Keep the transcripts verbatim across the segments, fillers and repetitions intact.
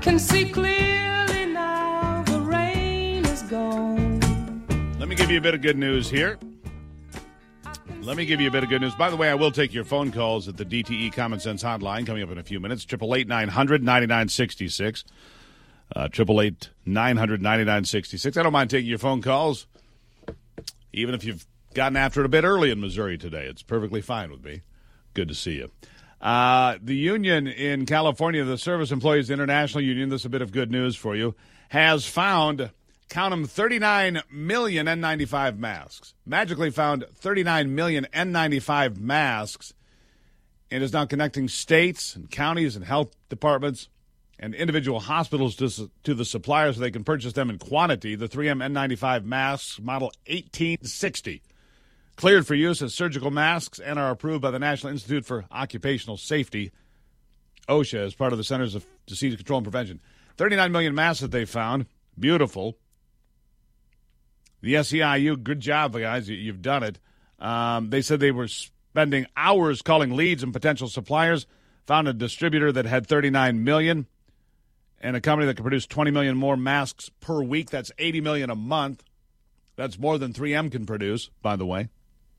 can see clearly now the rain is gone. Let me give you a bit of good news here. Let me give you a bit of good news. By the way, I will take your phone calls at the D T E Common Sense Hotline coming up in a few minutes. eight eight eight, nine hundred, ninety-nine sixty-six. Uh, eight eight eight, nine hundred, ninety-nine sixty-six. I don't mind taking your phone calls, even if you've gotten after it a bit early in Missouri today. It's perfectly fine with me. Good to see you. Uh, the union in California, the Service Employees International Union, this is a bit of good news for you, has found, count them, thirty-nine million N ninety-five masks. Magically found thirty-nine million N ninety-five masks and is now connecting states and counties and health departments and individual hospitals to, to the suppliers so they can purchase them in quantity. The three M N ninety-five masks, model eighteen sixty, cleared for use as surgical masks and are approved by the National Institute for Occupational Safety, OSHA, as part of the Centers of Disease Control and Prevention. thirty-nine million masks that they found. Beautiful. The S E I U, good job, guys. You've done it. Um, they said they were spending hours calling leads and potential suppliers, found a distributor that had thirty-nine million, and a company that can produce twenty million more masks per week. That's eighty million a month. That's more than three M can produce, by the way.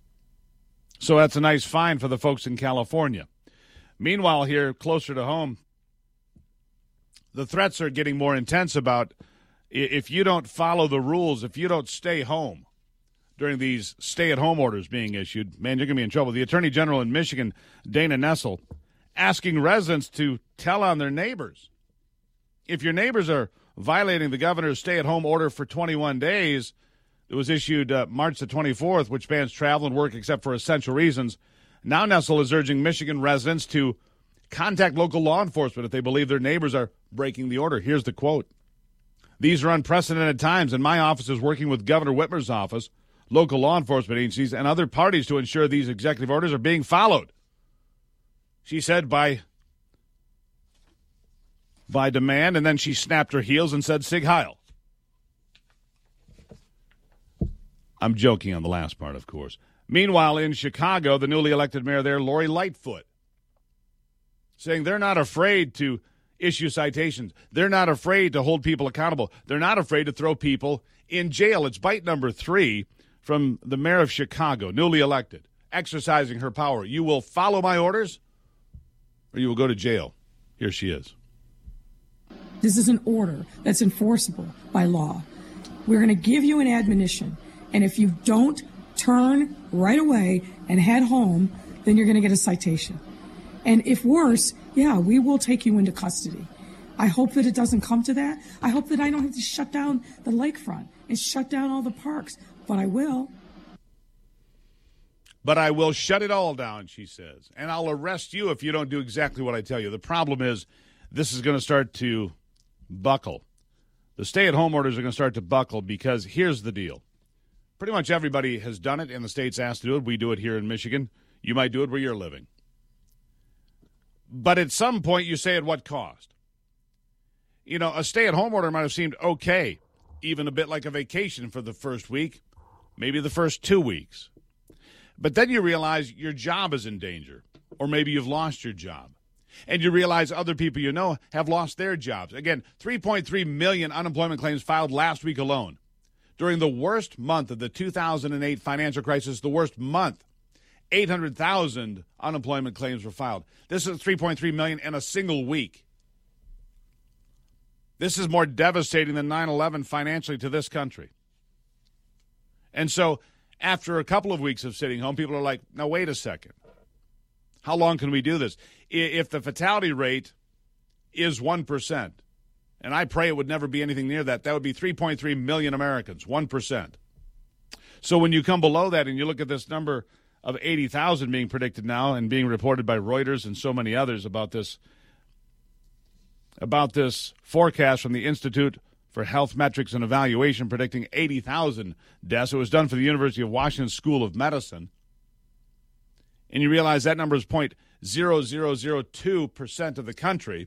So that's a nice find for the folks in California. Meanwhile, here, closer to home, the threats are getting more intense about if you don't follow the rules, if you don't stay home during these stay-at-home orders being issued, man, you're going to be in trouble. The Attorney General in Michigan, Dana Nessel, asking residents to tell on their neighbors. If your neighbors are violating the governor's stay-at-home order for twenty-one days, it was issued uh, March the twenty-fourth, which bans travel and work except for essential reasons. Now Nessel is urging Michigan residents to contact local law enforcement if they believe their neighbors are breaking the order. Here's the quote. These are unprecedented times, and my office is working with Governor Whitmer's office, local law enforcement agencies, and other parties to ensure these executive orders are being followed. She said by, by demand, and then she snapped her heels and said, Sig Heil. I'm joking on the last part, of course. Meanwhile, in Chicago, the newly elected mayor there, Lori Lightfoot, saying they're not afraid to issue citations. They're not afraid to hold people accountable. They're not afraid to throw people in jail. It's bite number three from the mayor of Chicago, newly elected, exercising her power. You will follow my orders or you will go to jail. Here she is. This is an order that's enforceable by law. We're going to give you an admonition, and if you don't turn right away and head home, then you're going to get a citation. And if worse, yeah, we will take you into custody. I hope that it doesn't come to that. I hope that I don't have to shut down the lakefront and shut down all the parks, but I will. But I will shut it all down, she says, and I'll arrest you if you don't do exactly what I tell you. The problem is this is going to start to buckle. The stay-at-home orders are going to start to buckle because here's the deal. Pretty much everybody has done it, and the state's asked to do it. We do it here in Michigan. You might do it where you're living. But at some point, you say at what cost? You know, a stay-at-home order might have seemed okay, even a bit like a vacation for the first week, maybe the first two weeks. But then you realize your job is in danger, or maybe you've lost your job. And you realize other people you know have lost their jobs. Again, three point three million unemployment claims filed last week alone. During the worst month of the two thousand eight financial crisis, the worst month, eight hundred thousand unemployment claims were filed. This is three point three million in a single week. This is more devastating than nine eleven financially to this country. And so after a couple of weeks of sitting home, people are like, now, wait a second. How long can we do this? If the fatality rate is one percent, and I pray it would never be anything near that, that would be three point three million Americans, one percent. So when you come below that and you look at this number of eighty thousand being predicted now and being reported by Reuters and so many others about this, about this forecast from the Institute for Health Metrics and Evaluation predicting eighty thousand deaths. It was done for the University of Washington School of Medicine. And you realize that number is zero point zero zero zero two percent of the country.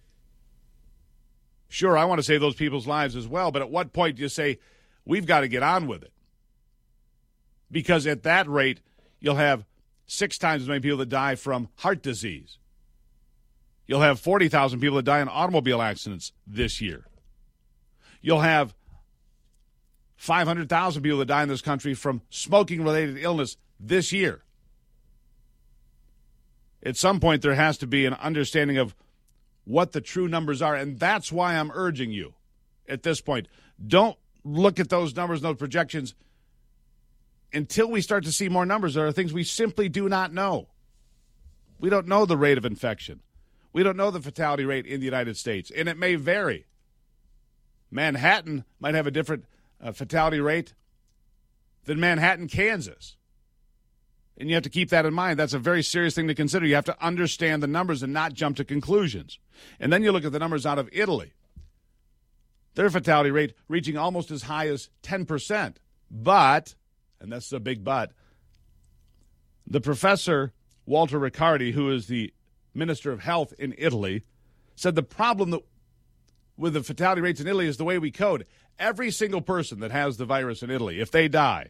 Sure, I want to save those people's lives as well, but at what point do you say, we've got to get on with it? Because at that rate, you'll have six times as many people that die from heart disease. You'll have forty thousand people that die in automobile accidents this year. You'll have five hundred thousand people that die in this country from smoking-related illness this year. At some point, there has to be an understanding of what the true numbers are, and that's why I'm urging you at this point. Don't look at those numbers and those projections until we start to see more numbers. There are things we simply do not know. We don't know the rate of infection. We don't know the fatality rate in the United States, and it may vary. Manhattan might have a different uh, fatality rate than Manhattan, Kansas. And you have to keep that in mind. That's a very serious thing to consider. You have to understand the numbers and not jump to conclusions. And then you look at the numbers out of Italy. Their fatality rate reaching almost as high as ten percent. But, and that's a big but, the professor, Walter Riccardi, who is the Minister of Health in Italy, said the problem that, with the fatality rates in Italy is the way we code. Every single person that has the virus in Italy, if they die,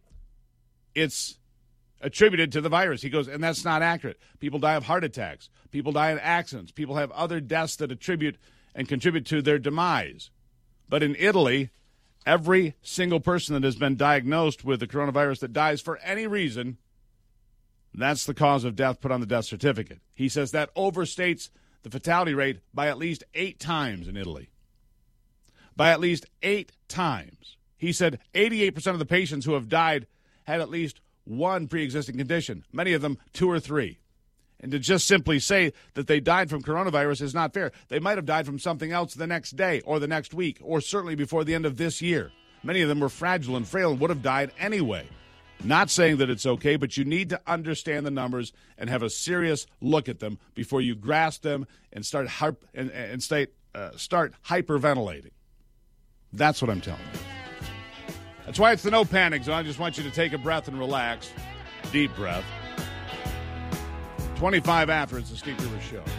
it's attributed to the virus. He goes, and that's not accurate. People die of heart attacks. People die in accidents. People have other deaths that attribute and contribute to their demise. But in Italy, every single person that has been diagnosed with the coronavirus that dies for any reason, that's the cause of death put on the death certificate. He says that overstates the fatality rate by at least eight times in Italy. By at least eight times. He said eighty-eight percent of the patients who have died had at least one pre-existing condition, many of them two or three. And to just simply say that they died from coronavirus is not fair. They might have died from something else the next day or the next week or certainly before the end of this year. Many of them were fragile and frail and would have died anyway. Not saying that it's okay, but you need to understand the numbers and have a serious look at them before you grasp them and start hyper, and, and state, uh, start hyperventilating. That's what I'm telling you. That's why it's the no panic zone. I just want you to take a breath and relax. Deep breath. twenty-five after, it's the Steve Rivers Show.